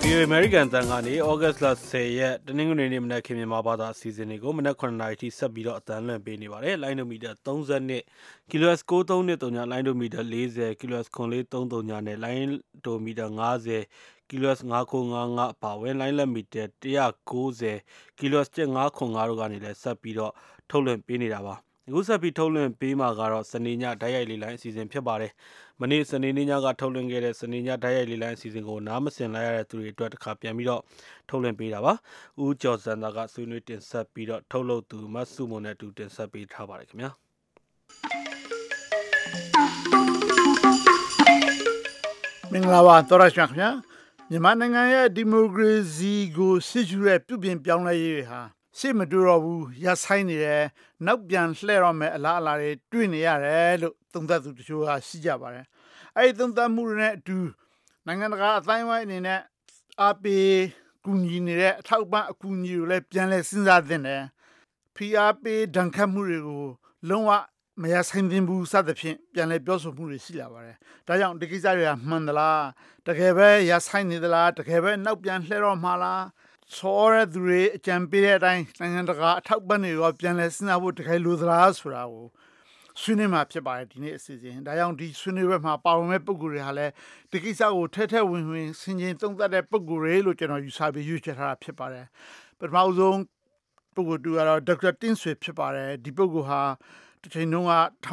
ဒီအမေရိကန်တန်ကနေဩဂတ်စ်လ10ရက်တနင်္ဂနွေနေ့မနက်ခင်းမြန်မာဘာသာအစီအစဉ်တွေကိုမနက်9:00နာရီထိဆက်ပြီးတော့အသံလွှင့်ပေးနေပါတယ်လိုင်းဒိုမီတာ32 kHz 93.3လိုင်းဒိုမီတာ40 kHz 9430နဲ့လိုင်းဒိုမီတာ50 kHz 9955အပါအဝင်လိုင်းလက်မီတာ190 kHz 1505တို့ကနေလည်းဆက်ပြီးတော့ထုတ်လွှင့်ပေးနေတာပါအခုဆက်ပြီးထုတ်လွှင့်ပေးမှာကတော့စနေညဓာတ်ရိုက်လေးလိုင်းအစီအစဉ်ဖြစ်ပါတယ်မနေ့စနေနေ့ညကထုတ်လွှင့်ခဲ့တဲ့စနေညဓာတ်ရိုက်လေးလိုင်းအစီအစဉ်ကိုနားမစင်လိုက်ရတဲ့သူတွေအတွက်တစ်ခါပြန်ပြီးတော့ထုတ်လွှင့်ပေးတာပါဦးကျော်စံသာကဆွေးနွေးတင်ဆက်ပြီးတော့ထုတ်လုပ်သူမတ်စုမွန်နဲ့တူတင်ဆက်ပေးထားပါတယ်ခင်ဗျာမင်္ဂလာပါသောရရှိခင်ဗျာမြန်မာနိုင်ငံရဲ့ဒီမိုကရေစီကိုစစ်ယူတဲ့ပြုပြင်ပြောင်းလဲရေးဟာရှေ့မတိုးတော့ဘူးရဆိုင်နေတယ်နောက်ပြန်လှည့်တော့မယ်အလားအလာတွေတွေ့နေရတယ်လို့သုံးသပ်သူတချို့ကရှိကြပါတယ်အဲဒီသုံးသပ်မှုတွေနဲ့အတူနိုင်ငံတကာအတိုင်းအဝိုင်းအနေနဲ့အားပေးကူညီနေတဲ့အထောက်အပံ့အကူအညီတွေလည်းပြန်လဲစဉ်းစားသင့်တယ်ဖိအားပေးဒဏ်ခတ်မှုတွေကိုလုံးဝမရဆိုင်သင့်ဘူးစသဖြင့်ပြန်လဲပြောဆိုမှုတွေရှိလာပါတယ်ဒါကြောင့်ဒီကိစ္စတွေကမှန်သလားတကယ်ပဲရဆိုင်နေသလားတကယ်ပဲနောက်ပြန်လှည့်တော့မှာလားဆောရသူတွေအကြံပေးတဲ့အတိုင်းနိုင်ငံတကာအထောက်ပံ့တွေရောပြန်လဲစဉ်းစားဖို့တကယ်လိုသလားဆိုတာကိုဆွေးနွေးမှာဖြစ်ပါတယ်ဒီနေ့အစီအစဉ်ဒါကြောင့်ဒီဆွေးနွေးပွဲမှာပါဝင်မဲ့ပုဂ္ဂိုလ်တွေဟာလည်းဒီကိစ္စကိုထဲထဲဝင်ဝင်ဆင်ခြင်သုံးသပ်တဲ့ပုဂ္ဂိုလ်တွေလို့ကျွန်တော်ယူဆပြီးရွေးချယ်ထားတာဖြစ်ပါတယ်ပထမဆုံးပုဂ္ဂိုလ်တူကတော့ဒေါက်တာတင်းဆွေဖြစ်ပါတယ်ဒီပုဂ္ဂိုလ်ဟာတစ်ချိန်လုံးက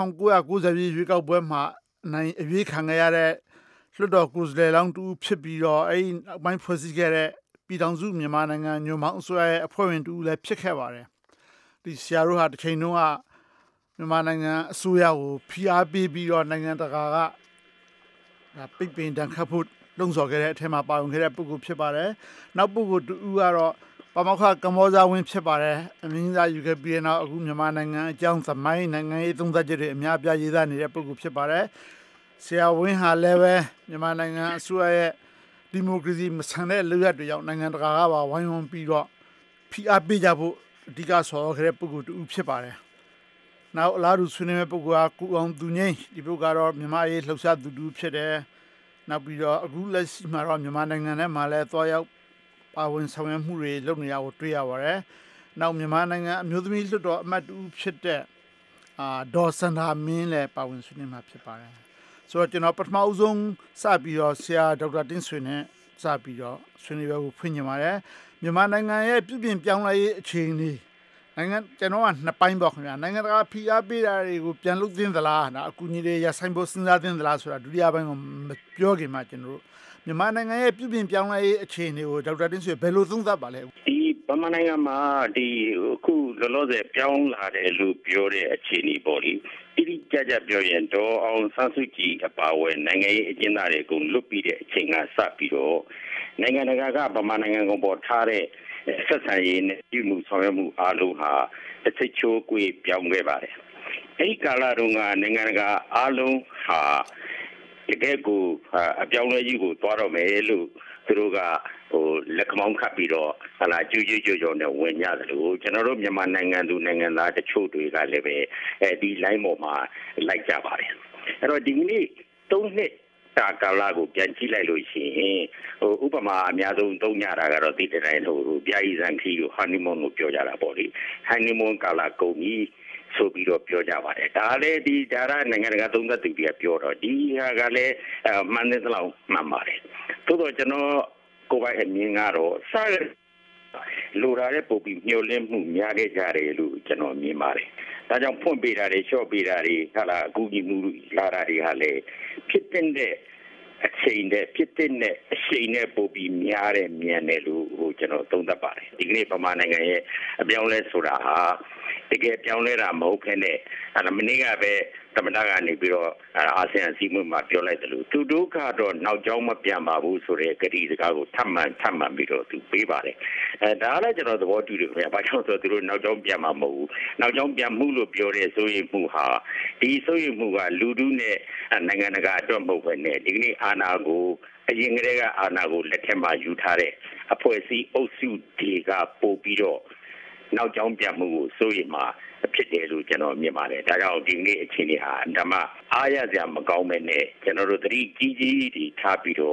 1990ရွေးကောက်ပွဲမှာနိုင်အရွေးခံရတဲ့လွှတ်တော်ကိုယ်စားလှယ်လောင်းတူဖြစ်ပြီးတော့အဲဒီနောက်ပိုင်းဖွဲ့စည်းခဲ့တဲ့ပြည်ထောင်စုမြန်မာနိုင်ငံညွန့်ပေါင်းအစိုးရရဲ့အဖွဲ့ဝင်တူလည်းဖြစ်ခဲ့ပါတယ်ဒီဆရာတို့ဟာတစ်ချိန်လုံးကမြန်မာနိုင်ငံအစိုးရကိုဖိအားပေးပြီးတော့နိုင်ငံတကာကပိတ်ပင်ဒဏ်ခတ်ဖို့လှုံ့ဆော်ခဲ့တဲ့အထက်မှာပါဝင်ခဲ့တဲ့ပုဂ္ဂိုလ်ဖြစ်ပါတယ်နောက်ပုဂ္ဂိုလ်တူကတော့ပမောက္ခကမ္ဘောဇာဝင်းဖြစ်ပါတယ်အမင်းသားယူခဲ့ပြီးနောက်အခုမြန်မာနိုင်ငံအကြောင်းသမိုင်းနိုင်ငံရေးသုံးသပ်ချက်တွေအများပြရေးသားနေတဲ့ပုဂ္ဂိုလ်ဖြစ်ပါတယ်ဆရာဝင်းဟာလည်းပဲမြန်မာနိုင်ငံအစိုးရရဲ့ဒီမိုကရေစီမဆန်တဲ့လုပ်ရတွေကြောင့်နိုင်ငံတကာကပါဝိုင်းဝန်းပြီးတော့ဖိအားပေးကြဖို့အဓိကဆော်ခဲ့တဲ့ပုဂ္ဂိုလ်တူဖြစ်ပါတယ်နောက်အလားတူဆွေးနွေးမဲ့ပုဂ္ဂိုလ်ကကုအောင်သူငိမ့်ဒီပုဂ္ဂိုလ်ကတော့မြန်မာရေးလှုပ်ရှားသူတူဖြစ်တယ်နောက်ပြီးတော့အခုလက်ရှိမှာတော့မြန်မာနိုင်ငံထဲမှာလည်းသွားရောက်ပါဝင်ဆောင်ရွက်မှုတွေလုပ်နေတာကိုတွေ့ရပါတယ်နောက်မြန်မာနိုင်ငံအမျိုးသမီးလွှတ်တော်အမတ်တူဖြစ်တဲ့ဒေါ်စန္ဒာမင်းလည်းပါဝင်ဆွေးနွေးမှာဖြစ်ပါတယ်ဆိုတော့ကျွန်တော်ပထမဦးဆုံးစပြီးတော့ဆရာဒေါက်တာတင်းဆွေနဲ့စပြီးတော့ဆွေးနွေးပွဲကိုဖွင့်ညင်ပါတယ်မြန်မာနိုင်ငံရဲ့ပြုပြင်ပြောင်းလဲရေးအခြေအနေနိုင်ငံကျွန်တော်ကနှစ်ပိုင်းပေါ့ခင်ဗျာနိုင်ငံတကာဖိအားပေးတာတွေကိုပြန်လုပ်သင့်သလားအကူအညီတွေရဆိုင်ဖို့စဉ်းစားသင့်သလားဆိုတာဒုတိယပိုင်းကိုမပြောခင်မှာကျွန်တော်တို့မြန်မာနိုင်ငံရဲ့ပြုပြင်ပြောင်းလဲရေးအခြေအနေကိုဒေါက်တာတင်းဆွေဘယ်လိုသုံးသပ်ပါလဲဒီဗမာနိုင်ငံမှာဒီအခုလောလောဆယ်ပြောင်းလာတယ်လို့ပြောတဲ့အခြေအနေပေါ့လေဒီကြပြောရင်တော့အောင်ဆန်းစုကြည်အပါအဝင်နိုင်ငံရေးအကျဉ်းသားတွေကုန်လွတ်ပြီးတဲ့အချိန်ကစပြီးတော့နိုင်ငံတကာကဗမာနိုင်ငံကိုပေါ်ထားတဲ့ဆက်ဆံရေးနဲ့ပြုမှုဆောင်ရွက်မှုအားလုံးဟာတစ်စိတ်ချိုးကွေးပြောင်းခဲ့ပါတယ်အဲဒီကာလတုန်းကနိုင်ငံတကာအားလုံးဟာတကယ်ကိုအပြောင်းလဲကြီးကိုသွားတော့မယ်လို့သူတို့ကလက်ခမောင်းခတ်ပြီးတော့ကျူးကျော်နဲ့ဝင်ရတယ်လို့ကျွန်တော်တို့မြန်မာနိုင်ငံသူနိုင်ငံသားတချို့တွေကလည်းပဲဒီ line ပေါ်မှာလိုက်ကြပါတယ်အဲ့တော့ဒီနေ့3နှစ်တာကာလကိုပြန်ကြည့်လိုက်လို့ရှိရင်ဥပမာအများဆုံးသုံးကြတာကတော့ဒီတိုင်းပြာကြီးစံခီကို honeymoon ကိုပြောကြတာပေါ့လေ honeymoon ကာလကုန်ပြီဆိုပြီးတော့ပြောကြပါတယ်ဒါလည်းဒီဒါရနိုင်ငံတကာသုံးသပ်သူတွေကပြောတော့ဒီဟာကလည်းမှန်တဲ့လောက်မှန်ပါတယ်သို့တော့ကျွန်တော်ကိုယ်ပိုင်အမြင်ကတော့စလိုရာတဲ့ပုံပြီးမျှော်လင့်မှုများခဲ့ကြတယ်လို့ကျွန်တော်မြင်ပါတယ်ဒါကြောင့်ဖွင့်ပေးတာတွေရှော့ပေးတာတွေအကူအညီမှုလာတာတွေဟာလည်းဖြစ်တဲ့အချိန်နဲ့ဖြစ်တဲ့အချိန်နဲ့ပုံပြီးများတဲ့မြန်တယ်လို့ကျွန်တော်သုံးသပ်ပါတယ်ဒီကနေ့ဗမာနိုင်ငံရဲ့အပြောင်းလဲဆိုတာဟာတကယ်ပြောင်းလဲတာမဟုတ်ခဲ့နဲ့မနေ့ကပဲသမ္မတကနေပြီးတော့အာဆီယံစီးပွားရေးမှာပြောလိုက်တယ်လို့သူတို့ကတော့နောက်ကျောင်းမပြန်ပါဘူးဆိုတဲ့ကတိစကားကိုထပ်မံပြီးတော့သူပေးပါတယ်ဒါလည်းကျွန်တော်သဘောတူတယ်ခင်ဗျာဘာကြောင့်ဆိုတော့သူတို့နောက်ကျောင်းပြန်မှာမဟုတ်ဘူးနောက်ကျောင်းပြန်မှုလို့ပြောတဲ့စိုးရိမ်မှုဟာဒီစိုးရိမ်မှုကလူထုနဲ့နိုင်ငံတကာအတွက်မဟုတ်ဘဲနဲ့ဒီကနေ့အာဏာကိုအရင်ကတည်းကအာဏာကိုလက်ထက်မှာယူထားတဲ့အဖွဲ့အစည်းအုပ်စုတွေကပို့ပြီးတော့နောက်ကျောင်းပြန်မှုကိုစိုးရိမ်မှာဖြစ်တယ်လို့ကျွန်တော်မြင်ပါတယ်ဒါကြောင့်ဒီနေ့အခြေအနေဟာဓမ္မအားရစရာမကောင်းပဲနဲ့ကျွန်တော်တို့သတိကြီးကြီးထားပြီးတော့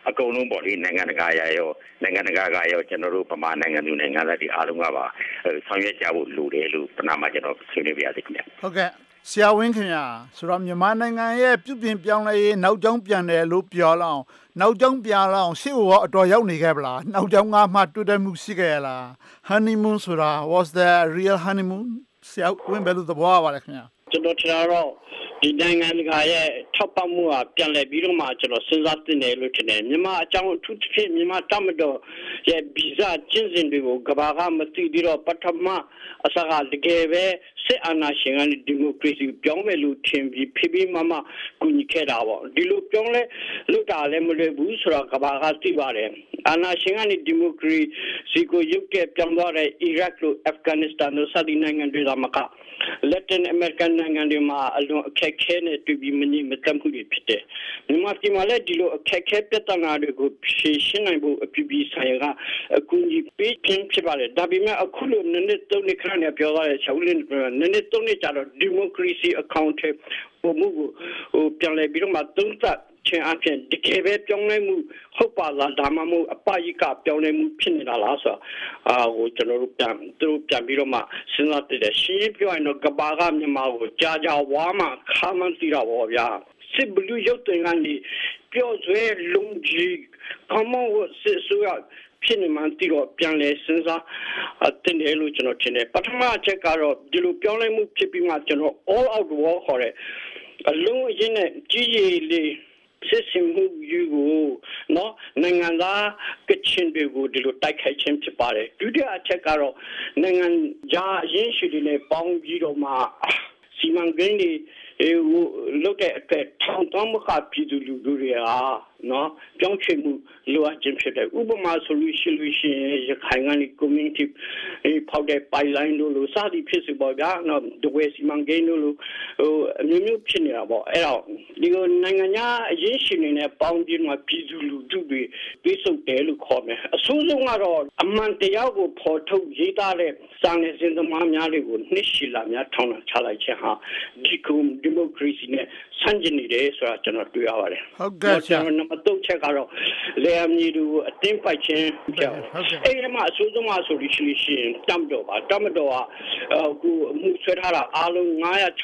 အကုန်လုံးပေါ့လေနိုင်ငံတကာရရောနိုင်ငံတကာကရောကျွန်တော်တို့ဗမာနိုင်ငံသူနိုင်ငံသားတွေအားလုံးကပါဆောင်ရွက်ကြဖို့လိုတယ်လို့ပဏာမကျွန်တော်ဆွေးနွေးပြရစီခင်ဗျဟုတ်ကဲ့ဆရာဝင်းခင်ဗျာဆိုတော့မြန်မာနိုင်ငံရဲ့ပြုပြင်ပြောင်းလဲရေးနောက်ကျောင်းပြန်တယ်လို့ပြောလောက်နောက်ကျောင်းပြန်လောက်ရှေ့ကိုအတော်ရောက်နေခဲ့ပလားနောက်ကျောင်းကမှတွေ့တဲ့မှုရှိခဲ့ရလား honeymoon ဆိုတာ was the real honeymoon ဆရာဝင်းဘယ်လိုသဘောရပါလဲခင်ဗျာကျွန်တော်ထင်တော့ဒီနိုင်ငံကရဲ့ထောက်ပံ့မှုကပြန်လည်ပြီးတော့မှကျွန်တော်စဉ်းစားတင်တယ်လို့ထင်တယ်မြန်မာအကြောင်းအထူးသဖြင့်မြန်မာတမတော်ရဲ့ဗီဇကျင့်စဉ်တွေကိုကဘာကမသိသေးတော့ပထမအစကတကယ်ပဲစစ်အာဏာရှင်ကဒီမိုကရေစီပြောင်းမယ်လို့ထင်ပြီးဖိပြီးမှကူညီခဲ့တာပေါ့ဒီလိုပြောင်းလဲလုပ်တာလည်းမလွယ်ဘူးဆိုတော့ကဘာကသိပါတယ်အာဏာရှင်ကဒီမိုကရေစီကိုရုပ်ကပြောင်းသွားတဲ့အီရတ်လို့အာဖဂန်နစ္စတန်လို့စသည်နိုင်ငံတွေကမှLatin American နိုင်ငံတွေမှာအလွန်အခက်အခဲနဲ့တွေ့ပြီးမငြိမ်မသက်မှုတွေဖြစ်တယ်။မြန်မာပြည်မှာလည်းဒီလိုအခက်အခဲပြဿနာတွေကိုဖြေရှင်းနိုင်ဖို့အပြည်ပြည်ဆိုင်ရာကအကူအညီပေးခြင်းဖြစ်ပါတယ်။ဒါပေမဲ့အခုလိုနည်းနည်းသုံးနေခါနဲ့ပြောရတဲ့ချက်ဦးလေးနည်းနည်းသုံးနေကြတော့ဒီမိုကရေစီအကောင့်ထဲပုံမှုကိုပြန်လဲပြီးတော့မှသုံးသပ်ချင်းအဖြစ်တကယ်ပဲပြောင်းလဲမှုဟုတ်ပါလားဒါမှမဟုတ်အပယိကပြောင်းလဲမှုဖြစ်နေတာလားဆိုတော့ကျွန်တော်တို့ပြန်ပြီးတော့မှစဉ်းစားတဲ့ရှင်းပြောရင်တော့ကဘာကမြန်မာကိုကြာဝါမှခါမှန်းသိတာပေါ့ဗျာစစ်ဘလူးရုပ်တင်ကနေပြောဆွဲလုံးကြီးကမောစစ်ဆိုရဖြစ်နေမှတီတော့ပြန်လဲစဉ်းစားတင်တယ်လို့ကျွန်တော်ထင်တယ်ပထမအချက်ကတော့ဒီလိုပြောင်းလဲမှုဖြစ်ပြီးမှကျွန်တော် all out war ခေါ်တဲ့အလုံးအရင်နဲ့ကြီးကြီးလေးစစ်စင်မှုယူကိုနော်နိုင်ငံသားကချင်တွေကိုဒီလိုတိုက်ခိုက်ခြင်းဖြစ်ပါတယ်ဒုတိယအချက်ကတော့နိုင်ငံခြားအရင်ရှိတွေနဲ့ပေါင်းပြီးတော့မှစီမံကိန်းတွေလုတ်တဲ့အတွက်ထောင်တောင်းမခပြည်သူလူထုတွေဟာနော်ကြောင်းချင်မှုလိုအပ်ခြင်းဖြစ်တယ်ဥပမာဆိုလို့ရှိရင်ရခိုင်ကနေ community ဖောက်တဲ့ပိုင်လိုင်းလို့စသည်ဖြစ်စီပေါ်ဗျာနော်ဒဝဲစီမံကိန်းလို့အမျိုးမျိုးဖြစ်နေတာပေါ့အဲ့တော့ဒီနိုင်ငံသားအရေးရှင်တွေနဲ့ပေါင်းပြီးမှပြည်သူလူထုတွေပြေဆုံးတယ်လို့ခေါ်မယ်အဆိုးဆုံးကတော့အမှန်တရားကိုဖော်ထုတ်ရေးသားတဲ့စာနယ်ဇင်းသမားများတွေကိုနှစ်ရှည်လာများထောင်ချလိုက်ခြင်းဟာဒီမိုကရေစီနဲ့ဆန့်ကျင်နေတယ်ဆိုတာကျွန်တော်တွေ့ရပါတယ်ဟုတ်ကဲ့ဆရာနံပါတ်3ချက်ကတော့လေအမီတို့အတင်းပိုက်ခြင်းကြောင့်အဲ့ဒီမှာအဆိုးဆုံးဆိုလို့ရှိရင်တမ်တော်ကအခုမှုဆွဲထားတာအားလုံး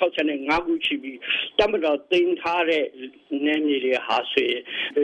965ခုရှိပြီးတမ်တော်တင်ထားတဲ့နယ်မြေတွေဟာဆိုရင်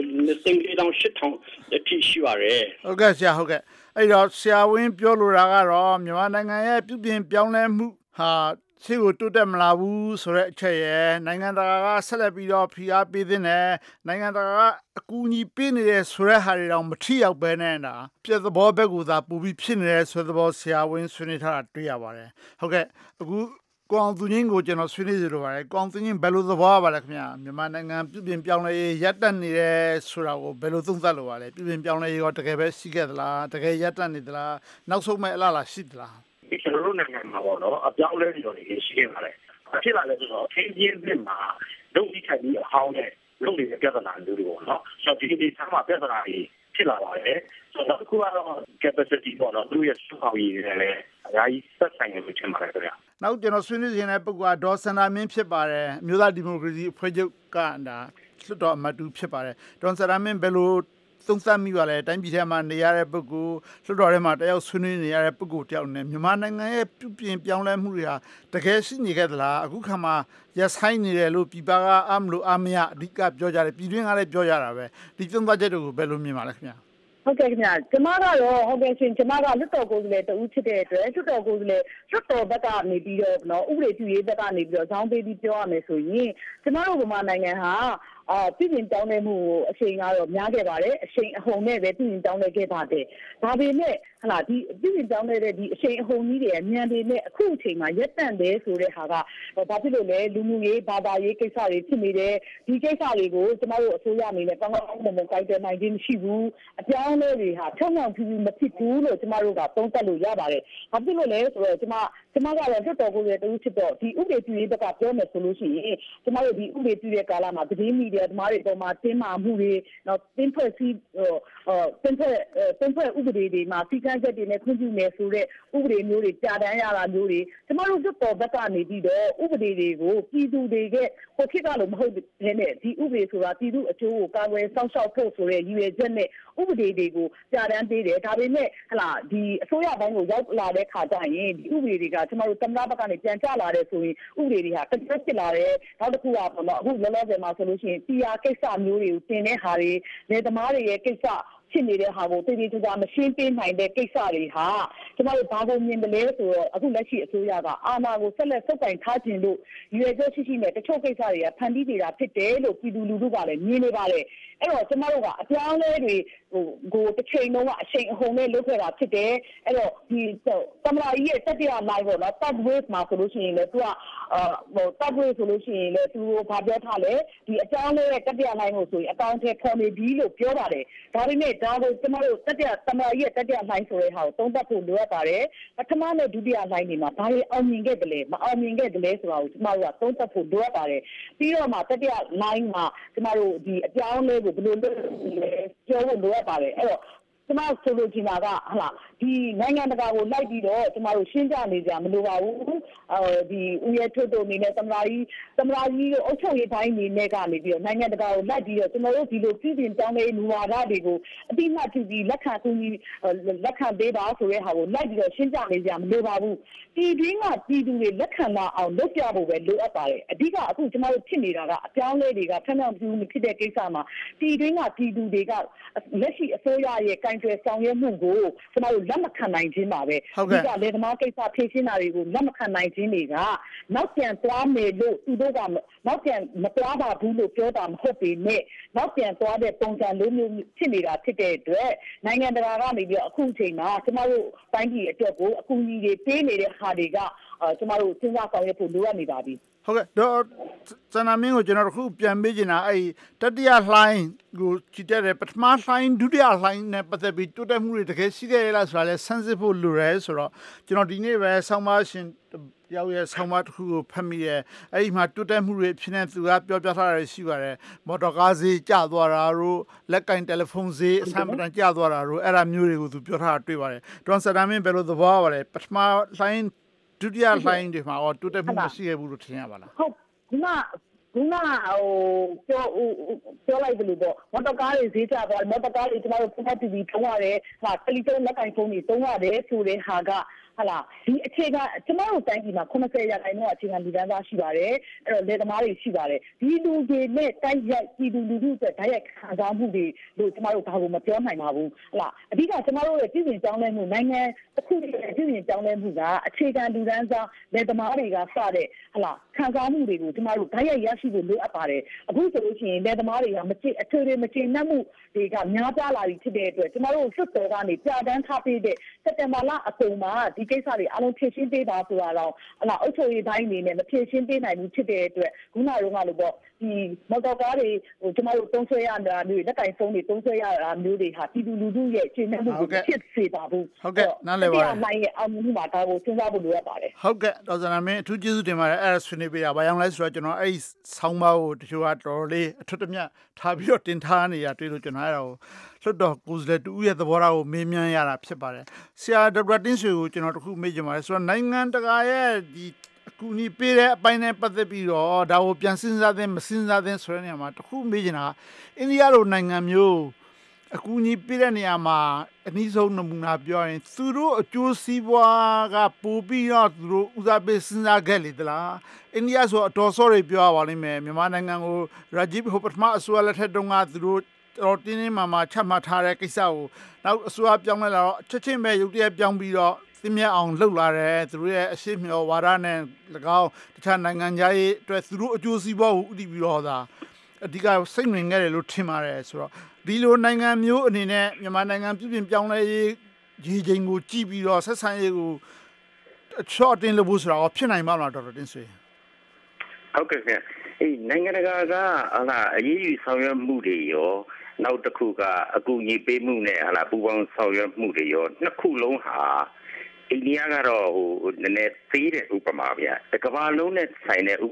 38,000အထိရှိပါတယ်ဟုတ်ကဲ့ဆရာဟုတ်ကဲ့အဲ့တော့ဆရာဝင်းပြောလိုတာကတော့မြန်မာနိုင်ငံရဲ့ပြုပြင်ပြောင်းလဲမှုဟာရှေ့ကိုတိုးတက်မလာဘူးဆိုတဲ့အချက်ရယ်နိုင်ငံတကာကဆက်လက်ပြီးတော့ဖိအားပေးတဲ့နိုင်ငံတကာကအကူအညီပေးနေတဲ့ဆိုတဲ့ဟာတွေတော့မထိရောက်ပဲနဲ့တာပြည့်သဘောဘက်ကိုသာပူပြီးဖြစ်နေတဲ့ဆိုတဲ့သဘောဆရာဝင်းဆွေးနွေးထားတာတွေ့ရပါတယ်ဟုတ်ကဲ့အခုကိုအောင်သူချင်းကိုကျွန်တော်ဆွေးနွေးကြလို့ပါတယ်ကိုအောင်သူချင်းဘယ်လိုသဘောရပါလဲခင်ဗျာမြန်မာနိုင်ငံပြုပြင်ပြောင်းလဲရေးရပ်တန့်နေတယ်ဆိုတာကိုဘယ်လိုသုံးသပ်လို့ပါလဲပြုပြင်ပြောင်းလဲရေးရောတကယ်ပဲရှိခဲ့သလားတကယ်ရပ်တန့်နေသလားနောက်ဆုံးမဲ့အလားလားရှိသလားကျွန်တော်တို့နိုင်ငံမှာပေါ့နော်အပြောင်းလဲတွေရှိနေပါလေဖြစ်လာလဲဆိုတော့အင်းကြီးအစ်မှာလုံပြီးထိုင်ပြီးအဟောင်းနဲ့လုံနေတဲ့ပြဿနာတွေပေါ့နော်ဆိုတော့ဒီဆမ်းမှာပြဿနာတွေဖြစ်လာပါတယ်ဆိုတော့အခုကတော့ capacity ပေါ့နော်သူရဲ့စုအောင်ရည်နဲ့လည်းအများကြီးဆက်ဆိုင်နေလို့ထင်ပါတယ်ခင်ဗျာနောက်ကျွန်တော်ဆွေးနွေးခြင်းတဲ့ပုဂ္ဂိုလ်ကဒေါ်စန္ဒာမင်းဖြစ်ပါတယ်အမျိုးသားဒီမိုကရေစီအဖွဲ့ချုပ်ကဒါလွှတ်တော်အမတ်တူဖြစ်ပါတယ်ဒေါ်စန္ဒာမင်းဘယ်လိုသုံးသပ်မိပါလဲတိုင်းပြည်ထဲမှာနေရတဲ့ပုဂ္ဂိုလ်လွှတ်တော်ထဲမှာတယောက်ဆွေးနွေးနေရတဲ့ပုဂ္ဂိုလ်တယောက်နဲ့မြန်မာနိုင်ငံရဲ့ပြုပြင်ပြောင်းလဲမှုတွေဟာတကယ်ရှိနေခဲ့သလားအခုခါမှာရဆိုင်နေတယ်လို့ပြည်ပကအမလို့အမရအဓိကပြောကြတယ်ပြည်တွင်းကလည်းပြောကြတာပဲဒီသုံးသပ်ချက်တွေကိုဘယ်လိုမြင်ပါလဲခင်ဗျာဟုတ်ကဲ့ခင်ဗျာကျမကတော့ဟုတ်ကဲ့ရှင်ကျမကလွတ်တော်ကိုယ်စားလှယ်တဦးဖြစ်တဲ့အတွက်လွတ်တော်ကိုယ်စားလှယ်လွတ်တော်ဘက်ကနေပြီးတော့နော်ဥပဒေပြုရေးဘက်ကနေပြီးတော့ဇောင်းပေးပြီးပြောရမယ်ဆိုရင်ကျမတို့ဗမာနိုင်ငံဟာပြည်ပြင်တောင်းတမှုကိုအချိန်ကတော့များခဲ့ပါတယ်အချိန်အဟုန်နဲ့ပဲပြည်ပြင်တောင်းတခဲ့ပါတယ်ဒါပေမဲ့ဟလာဒီပြည်ပြင်တောင်းတဲ့ဒီအချိန်အဟုန်ကြီးတွေမြန်ပေမဲ့အခုအချိန်မှာရက်တန့်တယ်ဆိုတဲ့ဟာကဘာဖြစ်လို့လဲလူမှုရေးဘာသာရေးကိစ္စတွေဖြစ်နေတယ်ဒီကိစ္စတွေကိုကျမတို့အစိုးရအနေနဲ့ကောင်းကောင်းမွန်မွန်ကိုင်တွယ်နိုင်ခြင်းမရှိဘူးအပြောင်းအလဲတွေဟာချုံငောင်ဖြူဖြူမဖြစ်ဘူးလို့ကျမတို့ကသုံးသပ်လို့ရပါတယ်ဘာဖြစ်လို့လဲဆိုတော့ကျမကျမကတော့လွတ်တော်ကိုယ်တူချစ်တော့ဒီဥပဒေပြုရေးဘက်ကပြောမယ်ဆိုလို့ရှိရင်ကျမတို့ဒီဥပဒေပြုတဲ့ကာလမှာသတင်းမီဒီယာသမားတွေပေါ်မှာတင်းမာမှုတွေနောက်တင်းဖွဲ့စည်းတင်းဖွဲ့ဥပဒေတွေမှာစီကံချက်တွေနဲ့ခွင့်ပြုမယ်ဆိုတဲ့ဥပဒေမျိုးတွေကြာတန်းရတာမျိုးတွေကျမတို့လွတ်တော်ဘက်ကနေပြီးတော့ဥပဒေတွေကိုပြည်သူတွေကဟိုခေတ်ကလို့မဟုတ်ဘဲနဲ့ဒီဥပဒေဆိုတာပြည်သူအကျိုးကိုကာကွယ်စောင့်ရှောက်ဖို့ဆိုတဲ့ရည်ရွယ်ချက်နဲ့ဥပဒေတွေကိုကြာတန်းပေးတယ်ဒါပေမဲ့ဒီအစိုးရဘက်ကိုရောက်လာတဲ့ခါကျရင်ဒီဥပဒေတွေကကျမတို့သမ္မတဘက်ကနေပြန်ကျလာတဲ့ဆိုရင်ဥပဒေတွေဟာတစ်ချက်ဖြစ်လာတယ်နောက်တစ်ခုကပေါ့နော်အခုလောလောဆယ်မှာဆိုလို့ရှိရင် PR ကိစ္စမျိုးတွေကိုတင်တဲ့ဟာတွေလေသမားတွေရဲ့ကိစ္စဖြစ်နေတဲ့ဟာကိုတည်တည်ကြမရှင်းပေးနိုင်တဲ့ကိစ္စတွေဟာကျမတို့ဘာကိုမြင်တယ်လဲဆိုတော့အခုလက်ရှိအစိုးရကအာဏာကိုဆက်လက်ဆုပ်ကိုင်ထားခြင်းလို့ရွေးချက်ရှိနဲ့တချို့ကိစ္စတွေကဖန်တီးနေတာဖြစ်တယ်လို့ပြည်သူလူထုကလည်းမြင်နေပါတယ်အဲ့တော့ကျမတို့ကအပြောင်းလဲတွေကိုတစ်ချိန်လုံးကအချိန်အဟုန်နဲ့လုပ်ခဲ့တာဖြစ်တယ်အဲ့တော့ဒီသမ္မတကြီးရဲ့တတိယ line ပေါ့နော် third wave မှာဆိုလို့ရှိရင်လည်းသူကthird wave ဆိုလို့ရှိရင်လည်းသူဘာပြောထားလဲဒီအကြောင်းလေးရဲ့တတိယ line ကိုဆိုရင်အကောင့်ထဲပေါ်နေပြီလို့ပြောပါတယ်ဒါပေမဲ့ဒါကိုကျမတို့သမ္မတကြီးရဲ့တတိယ line ဆိုတဲ့ဟာကိုသုံးသပ်ဖို့လိုအပ်ပါတယ်ပထမနဲ့ဒုတိယ line တွေမှာဘာတွေအောင်မြင်ခဲ့တယ်လဲမအောင်မြင်ခဲ့တယ်လဲဆိုတာကိုကျမတို့ကသုံးသပ်ဖို့လိုအပ်ပါတယ်ပြီးတော့မှတတိယ line မှာကျမတို့ဒီအကြောင်းလေးကိုဘယ်လိုလုပ်လဲပြောဖို့လိုအပ်ပါတယ်အဲ့တော့ကျမဆိုလိုချင်တာကဒီနိုင်ငံတကာကိုလိုက်ပြီးတော့ကျမတို့ရှင်းပြနေကြမလိုပါဘူးဒီဦးရဲထွတ်တို့အနေနဲ့သမ္မတကြီးကိုအုပ်ချုပ်ရေးပိုင်းအနေနဲ့ကနေပြီးတော့နိုင်ငံတကာကိုလိုက်ပြီးတော့ကျမတို့ဒီလိုပြည်ပြင်တောင်းတဲ့လူဝါဒတွေကိုအတိအမှတ်ပြုပြီးလက်ခံပေးပါဆိုတဲ့ဟာကိုလိုက်ပြီးတော့ရှင်းပြနေကြမလိုပါဘူးဒီတွင်းကပြည်သူတွေလက်ခံလာအောင်လုပ်ပြဖို့ပဲလိုအပ်ပါတယ်အဓိကအခုကျမတို့ဖြစ်နေတာကအပြောင်းလဲတွေကထပ်မံပြုဖြစ်တဲ့ကိစ္စမှာဒီတွင်းကပြည်သူတွေကလက်ရှိအစိုးရရဲ့ကင်တွယ်ဆောင်ရွက်မှုကိုကျမတို့လက်မခံနိုင်ခြင်းပါပဲဒီကလေသမားကိစ္စဖြေရှင်းတာတွေကိုလက်မခံနိုင်ခြင်းတွေကနောက်ပြန်သွားမယ်လို့သူတို့ကနောက်ပြန်မသွားပါဘူးလို့ပြောတာမဟုတ်ပေမဲ့နောက်ပြန်သွားတဲ့ပုံစံလိုမျိုးဖြစ်နေတာဖြစ်တဲ့အတွက်နိုင်ငံတကာကနေပြီးအခုအချိန်မှာကျမတို့တိုင်းပြည်အတွက်ကိုအကူအညီတွေပေးနေတဲ့ဟာတွေကကျမတို့စဉ်းစားဆောင်ရွက်ဖို့လိုအပ်နေပါပြီဟုတ်ကဲ့တော့စန္ဒမင်းကိုကျွန်တော်တို့ပြန်ပေးချင်တာအဲ့တတိယ line ကိုကြည့်တဲ့ပထမ line ဒုတိယ line နဲ့ပတ်သက်ပြီးတိုးတက်မှုတွေတကယ်ရှိခဲ့ရလားဆိုတာလဲဆန်းစစ်ဖို့လိုတယ်ဆိုတော့ကျွန်တော်ဒီနေ့ပဲဆောင်းပါရှင်ရောက်ရဲ့ဆောင်းပါတစ်ခုကိုဖတ်မိတယ်အဲ့ဒီမှာတိုးတက်မှုတွေဖြစ်နေသူကပြောပြထားတာရှိပါတယ်မော်တော်ကားဈေးကျသွားတာတို့လက်ကင်တယ်လီဖုန်းဈေးအဆမတန်ကျသွားတာတို့အဲ့ဒါမျိုးတွေကိုသူပြောထားတာတွေ့ပါတယ်ဒေါန်စန္ဒမင်းဘယ်လိုသဘောပါလဲပထမ lineဒုတိယ line တွေမှာတိုးတက်မှုမရှိခဲ့ဘူးလို့ထင်ရပါလားဟုတ်ခုနပြောလိုက်တယ်လို့ပေါ့မော်တော်ကားတွေဈေးကျသွားတယ်မော်တော်ကားတွေကျမတို့ဖုန်းတီဗီသုံးရတယ်တယ်လီဖုန်းလက်ကင်ဖုန်းတွေသုံးရတယ်ဆိုတဲ့ဟာကဒီအခြေခံကျမတို့တိုင်းပြည်မှာ80%အခြေခံလူတန်းစားရှိပါတယ်အဲ့တော့လေသမားတွေရှိပါတယ်ဒီလူတွေနဲ့တိုက်ရိုက်ပြည်သူလူထုအတွက်တိုက်ရိုက်ခံစားမှုတွေလို့ကျမတို့ဘာလို့မပြောနိုင်ပါဘူးအဓိကကျမတို့ရဲ့ပြည်ပြင်ကြောင်းလဲမှုနိုင်ငံတစ်ခုရဲ့ပြည်ပြင်ကြောင်းလဲမှုကအခြေခံလူတန်းစားလေသမားတွေကစတဲ့ခံစားမှုတွေကိုကျမတို့တိုက်ရိုက်ရရှိဖို့လိုအပ်ပါတယ်အခုဆိုလို့ရှိရင်လေသမားတွေကအထွေထွေမကျေနပ်မှုတွေကများပြားလာပြီဖြစ်တဲ့အတွက်ကျမတို့စစ်တော်ကနေပြဋ္ဌာန်းထားပေးတဲ့စက်တင်ဘာလအကုန်မှာဒီကိစ္စတွေအလုံးဖြည့်ရှင်းပေးပါဆိုတာတော့အုပ်ချုပ်ရေးပိုင်းအနေနဲ့မဖြည့်ရှင်းပေးနိုင်ဘူးဖြစ်တဲ့အတွက်ခုနကလို့ပေါ့ဒီမော်တော်ကားတွေကျမတို့သုံးဆွဲရတာမျိုးလက်ကင်ဖုန်းတွေသုံးဆွဲရတာမျိုးတွေဟာပြည်သူလူထုရဲ့အခြေအနေကိုဖြစ်စေပါဘူးဟုတ်ကဲ့နားလည်ပါတယ်နိုင်ရဲ့အောင်မြင်မှုမှာဒါကိုစဉ်းစားဖို့လိုအပ်ပါတယ်ဟုတ်ကဲ့ဒေါက်တာမင်းအထူးကျေးဇူးတင်ပါတယ်အဲ့ဒါဆွေးနွေးပေးတာဘာကြောင့်လဲဆိုတော့ကျွန်တော်အဲ့ဆောင်းပါးကိုတချို့ကတော်တော်လေးအထွတ်တမြတ်ထားပြီးတော့တင်ထားနေရတွေ့လို့ကျွန်တော်အဲ့ဒါကိုလွတ်တော်ကိုယ်စားလှယ်တူရဲ့သဘောထားကိုမေးမြန်းရတာဖြစ်ပါတယ်ဆရာဒေါက်တာတင်းဆွေကိုကျွန်တော်တခုမေးချင်ပါတယ်ဆိုတော့နိုင်ငံတကာရဲ့ဒီအကူအညီပေးတဲ့အပိုင်းနဲ့ပတ်သက်ပြီးတော့ဒါကိုပြန်စဉ်းစားသင့်မစဉ်းစားသင့်ဆိုတဲ့နေရာမှာတခုမေးချင်တာအိန္ဒိယလိုနိုင်ငံမျိုးအကူအညီပေးတဲ့နေရာမှာအနည်းဆုံးနမူနာပြောရင်သူတို့အကျိုးစီးပွားကပိုပြီးတော့သူတို့ဦးစားပေးစဉ်းစားခဲ့လေသလားအိန္ဒိယဆိုအတော်စောတွေပြောရပါလိမ့်မယ်မြန်မာနိုင်ငံကိုရာဂျီပထမအစိုးရလက်ထက်တုန်းကသူတို့တော်တင်းတင်းမာမာချမှတ်ထားတဲ့ကိစ္စကိုနောက်အစိုးရပြောင်းလဲလာတော့ချက်ချင်းပဲရုတ်တရက်ပြောင်းပြီးတော့သင်မြအောင်လှုပ်လာတယ်သူတို့ရဲ့အရှိမျှော်ဝါဒနဲ့၎င်းတခြားနိုင်ငံသားရေးအတွက်သူတို့အကျိုးစီးပွားကိုဥတည်ပြီးတော့သာအဓိကစိတ်ဝင်ခဲ့တယ်လို့ထင်ပါတယ်ဆိုတော့ဒီလိုနိုင်ငံမျိုးအနေနဲ့မြန်မာနိုင်ငံပြည်ပြင်ပြောင်းလဲရေးရေချိန်ကိုကြည့်ပြီးတော့ဆက်ဆံရေးကိုအချော့တင်လို့ဖို့ဆိုတာဖြစ်နိုင်ပါ့မလားဒေါက်တာတင်းဆွေဟုတ်ကဲ့ခင်ဗျနိုင်ငံတကာကအရေးယူဆောင်ရွက်မှုတွေရောနောက်တစ်ခုကအကူအညီပေးမှုနဲ့ပူးပေါင်းဆောင်ရွက်မှုတွေရောနှစ်ခုလုံးဟာအိန္ဒိယကတော့နည်းနည်းသေးတဲ့ဥပမာဗျာတကဘာလုံးနဲ့ဆိုင်တဲ့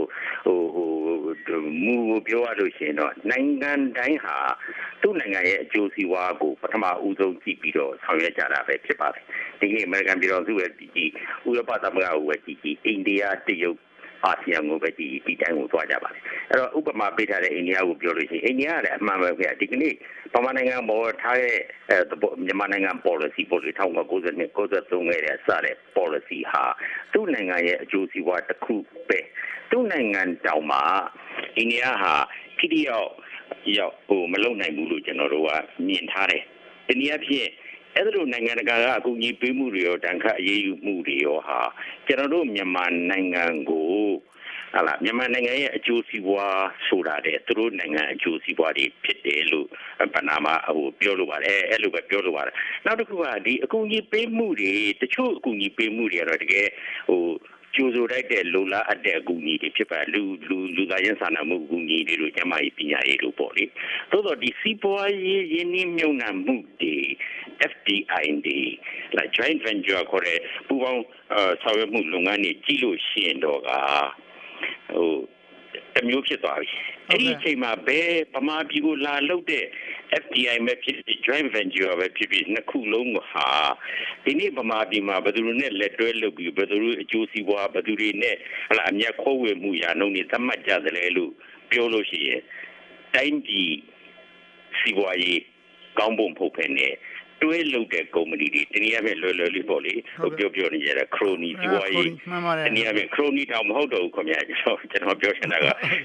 မူကိုပြောရလို့ရှိရင်တော့နိုင်ငံတိုင်းဟာသူ့နိုင်ငံရဲ့အကျိုးစီးပွားကိုပထမဦးဆုံးကြည့်ပြီးတော့ဆောင်ရွက်ကြတာပဲဖြစ်ပါတယ်ဒီနေ့အမေရိကန်ပြည်ထောင်စုရဲ့ဒီဥရောပသမဂ္ဂကိုပဲကြည့်အိန္ဒိယတရုတ်အာဆီယံကိုပဲဒီတိုင်းကိုသွားကြပါတယ်အဲ့တော့ဥပမာပေးထားတဲ့အိန္ဒိယကိုပြောလို့ရှိရင်အိန္ဒိယကလည်းအမှန်ပဲခင်ဗျဒီကနေ့ပမာနိုင်ငံပေါ်ထားတဲ့မြန်မာနိုင်ငံ policy ပေါ်လေ1992 93ရဲ့စတဲ့ policy ဟာသူ့နိုင်ငံရဲ့အကျိုးစီးပွားတစ်ခုပဲသူ့နိုင်ငံတောင်မှာအိန္ဒိယဟာခိတိရောက်မလုံနိုင်ဘူးလို့ကျွန်တော်တို့ကမြင်ထားတယ်တနည်းအားဖြင့်အဲ့ဒါလိုနိုင်ငံတကာကအကူအညီပေးမှုတွေရောတန်ခါအရေးယူမှုတွေရောဟာကျွန်တော်တို့မြန်မာနိုင်ငံကိုမြန်မာနိုင်ငံရဲ့အကျိုးစီးပွားဆိုတာတဲ့သူတို့နိုင်ငံအကျိုးစီးပွားတွေဖြစ်တယ်လို့ပနာမပြောလို့ပါတယ်အဲ့လိုပဲပြောလို့ပါတယ်နောက်တစ်ခုကဒီအကူအညီပေးမှုတွေတချို့အကူအညီပေးမှုတွေကတော့တကယ်ကျိုးစိုးတိုက်တဲ့လူလားအတဲ့အကူအညီတွေဖြစ်ပါလူသားချင်းစာနာမှုအကူအညီတွေလို့ကျမကြီးပညာရေးတို့ပေါ့လေသို့တော့ဒီစီးပွားရေးရင်းနှီးမြှုပ်နှံမှုတွေ FDI တွေ like joint venture ခေါ်တဲ့ပူးပေါင်းဆောင်ရွက်မှုလုပ်ငန်းတွေကြီးလို့ရှိရင်တော့တမျိုးဖြစ်သွားပြီအဲ့ဒီအချိန်မှာဘယ်ဗမာပြည်ကိုလာလုပ်တဲ့ FDI ပဲဖြစ်ဖြစ် joint venture ပဲဖြစ်ဖြစ်နှစ်ခုလုံးဟာဒီနေ့ဗမာပြည်မှာဘယ်သူနဲ့လက်တွဲလုပ်ပြီးဘယ်သူအကျိုးစီးပွားဘယ်သူတွေနဲ့အမြတ်ခိုးဝေမှုရာနှုန်းတွေသတ်မှတ်ကြသလဲလို့ပြောလို့ရှိရင်တိုင်းပြည်စီးပွားရေးကောင်းဖို့ဖို့ပဲနဲ့တွဲလုပ်တဲ့ကုမ္ပဏီတွေတနည်းအားဖြင့်လွယ်လေးပေါ့လေပြောနေကြတာခရိုနီစီးပွားရေးတနည်းအားဖြင့်ခရိုနီတောင်မဟုတ်တော့ဘူးခင်ဗျာကျွန်တော်ပြောချင်တာက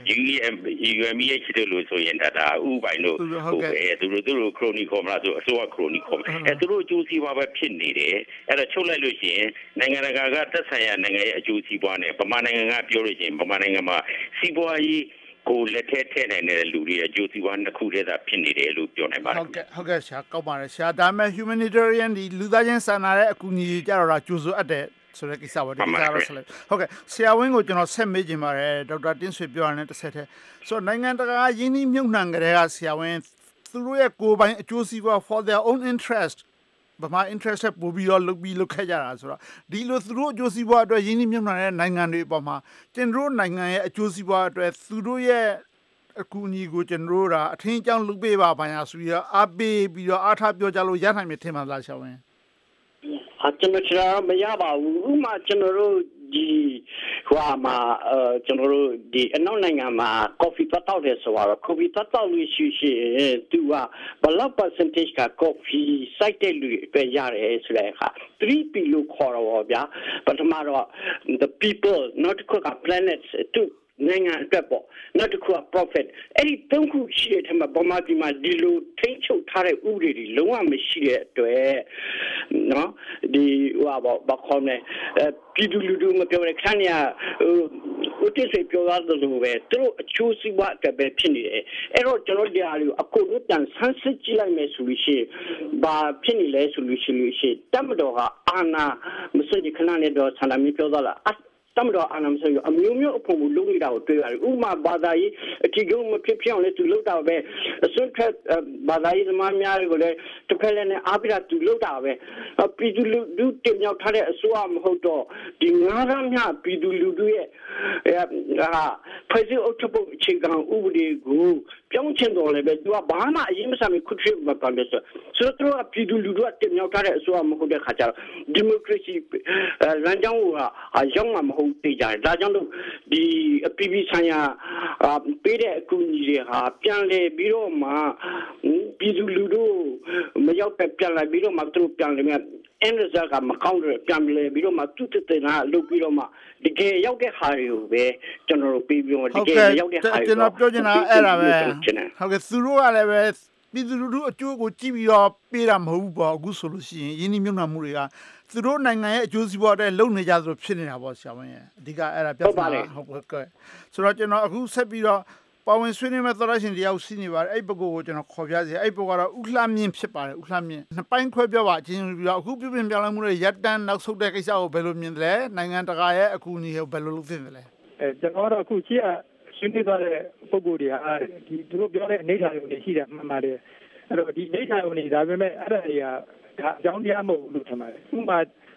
UMEH လို့ဆိုရင်ဒါဥပိုင်လို့ဟုတ်ကဲ့သူတို့ခရိုနီခေါ်မလားဆိုအစိုးရခရိုနီခေါ်သူတို့အကျိုးစီးပွားပဲဖြစ်နေတယ်အဲ့ဒါချုပ်လိုက်လို့ရှိရင်နိုင်ငံတကာကသက်ဆိုင်ရာနိုင်ငံရဲ့အကျိုးစီးပွားနဲ့ဗမာနိုင်ငံကပြောလို့ရှိရင်ဗမာနိုင်ငံမှာစီးပွားရေးကိုလက်ထဲထည့်နိုင်တဲ့လူတွေအကျိုးစီးပွားနှစ်ခုတည်းသာဖြစ်နေတယ်လို့ပြောနိုင်ပါတယ်ဟုတ်ကဲ့ဆရာကောက်ပါတယ်ဆရာဒါမဲ့ humanitarian ဒီလူသားချင်းစာနာတဲ့အကူအညီကြတော့ကြိုးစိုးအပ်တဲ့ဆိုတဲ့ကိစ္စပါဒီကိစ္စတော့ဆက်လက်ဟုတ်ကဲ့ဆရာဝင်းကိုကျွန်တော်ဆက်မေးချင်ပါတယ်ဒေါက်တာတင်းဆွေပြောရတဲ့တစ်ဆက်တည်းဆိုတော့နိုင်ငံတကာရင်းနှီးမြှုပ်နှံကြတဲ့ကဆရာဝင်းသူတို့ရဲ့ကိုယ်ပိုင်အကျိုးစီးပွား for their own interest ဗမာ interest ပို့ပြီးတော့လုပ်ခဲ့ကြတာဆိုတော့ဒီလိုသူတို့အကျိုးစီးပွားအတွက်ရင်းနှီးမြှုပ်နှံတဲ့နိုင်ငံတွေအပေါ်မှာကျွန်တော်နိုင်ငံရဲ့အကျိုးစီးပွားအတွက်သူတို့ရဲ့အကူအညီကိုကျွန်တော်တို့အထင်းအကြောင်းလုပ်ပေးပါဘာညာဆိုပြီးတော့အားပေးပြီးတော့အားထားပြောကြလို့ရနိုင်မယ်ထင်ပါလားဆရာဝန်ကျွန်တော်ချာမရပါဘူးဥမာကျွန်တော်တို့ဒီမှာကျွန်တော်တို့ဒီအနောက်နိုင်ငံမှာ coffee တောက်တယ်ဆိုတော့ coffee တောက်လို့ရှိရင်သူကဘယ်လောက် percentage က coffee စိုက်တဲ့လူတွေရတယ်ဆိုတဲ့အခါ 3P လို့ခေါ်တော့ဗျာပထမတော့ the people not cook planets toနိုင်ငံအတွက်ပေါ့နောက်တစ်ခုက profit အဲ့ဒီသုံးခုရှိတဲ့ထဲမှာဗမာပြည်မှာဒီလိုထိန်းချုပ်ထားတဲ့ဥပဒေတွေလုံးဝမရှိတဲ့အတွက်နော်ဒီဘာခေါ်မလဲပြည်သူလူထုမပြောတဲ့ခန်းရဥတည်စေပြောရတဲ့လိုပဲသူတို့အချိုးစီးပွားအတွက်ပဲဖြစ်နေတယ်အဲ့တော့ကျွန်တော်ဒီအားလေးအခုတို့တန်ဆန်းစစ်ကြည့်လိုက်မယ်ဆိုလို့ရှိရင်ဘာဖြစ်နေလဲဆိုလို့ရှိရင်တမတော်ကအာနာမစွန့်ခဏနဲ့တော့ဆန္ဒမျိုးပြောသွားတာတမတော်အာဏာမဆိုရအမျိုးမျိုးအဖို့ကိုလုပ်နေတာကိုတွေ့ရတယ်ဥမာဘာသာရေးအထီးကုန်းမဖြစ်ဖြစ်အောင်လဲသူလုပ်တာပဲအစွန်းထက်ဘာသာရေးသမားများတွေကိုလည်းတစ်ဖက်လည်းနဲ့အားပြတာသူလုပ်တာပဲပြည်သူလူထုတင်မြောက်ထားတဲ့အစိုးရမဟုတ်တော့ဒီငါးရမ်းမြပြည်သူလူထုရဲ့ဖွဲ့စည်းအုပ်ချုပ်ပုံအခြေခံဥပဒေကိုပြောင်းချင်တော်လည်းပဲသူကဘာမှအရင်မစားမခုထစ်မပါလို့ဆိုတော့ပြည်သူလူထုကတင်မြောက်ထားတဲ့အစိုးရမဟုတ်တဲ့ခါကျတော့ဒီမိုကရေစီလမ်းကြောင်းကရောက်မှာမဟုတ်သိကြတယ်ဒါကြောင့်လို့ဒီအပြည်ပြည်ဆိုင်ရာပေးတဲ့အကူအညီတွေဟာပြန်လည်ပြီးတော့မှပြည်သူလူထုမရောက်တဲ့ပြန်လည်ပြီးတော့မှသူတို့ပြန်လည်အင်းရကမကောင်းတဲ့ပြန်လည်ပြီးတော့မှသူတည်နာလုပ်ပြီးတော့မှတကယ်ရောက်တဲ့ဟာတွေကိုပဲကျွန်တော်တို့ပြီးပြီးတော့တကယ်ရောက်တဲ့ဟာတွေကျွန်တော်ပြောချင်တာအဲ့ဒါပဲဟုတ်ကဲ့သူတို့ကလည်းပဲပြည်သူလူထုအကျိုးကိုကြည့်ပြီးတော့ပေးတာမဟုတ်ဘူးပေါ့အခုဆိုလို့ရှိရင်ယင်းနှိမ့်မြုံနာမှုတွေကသူတို့နိုင်ငံရဲ့အကျိုးစီးပွားအတွက်လုပ်နေကြသလိုဖြစ်နေတာပေါ့ဆရာမရဲ့အဓိကအဲ့ဒါပြောပြတာဟုတ်ကဲ့ဆိုတော့ကျွန်တော်အခုဆက်ပြီးတော့ပါဝင်ဆွေးနွေးမဲ့သောရရှင်တယောက်ရှိနေပါတယ်အဲ့ပုဂ္ဂိုလ်ကိုကျွန်တော်ခေါ်ပြစီအဲ့ပုဂ္ဂိုလ်ကတော့ဥလှမြင့်ဖြစ်ပါတယ်ဥလှမြင့်နှစ်ပိုင်းခွဲပြောပါအချင်းပြီးတော့အခုပြုပြင်ပြောင်းလဲမှုတွေရပ်တန်းနောက်ဆုတ်တဲ့ကိစ္စကိုဘယ်လိုမြင်သလဲနိုင်ငံတကာရဲ့အကူအညီကိုဘယ်လိုလုပ်သင့်သလဲကျွန်တော်တော့အခုကြည့်ဆွေးနွေးသွားတဲ့ပုဂ္ဂိုလ်တွေကဒီသူတို့ပြောတဲ့အနေထားတွေရှိတယ်မှန်ပါတယ်အဲ့တော့ဒီအနေထားတွေဒါပေမဲ့အဲ့ဒါတွေကဒါအကြောင်းတရားမဟုတ်ဘူးလို့ထင်ပါတယ်ဥပမာ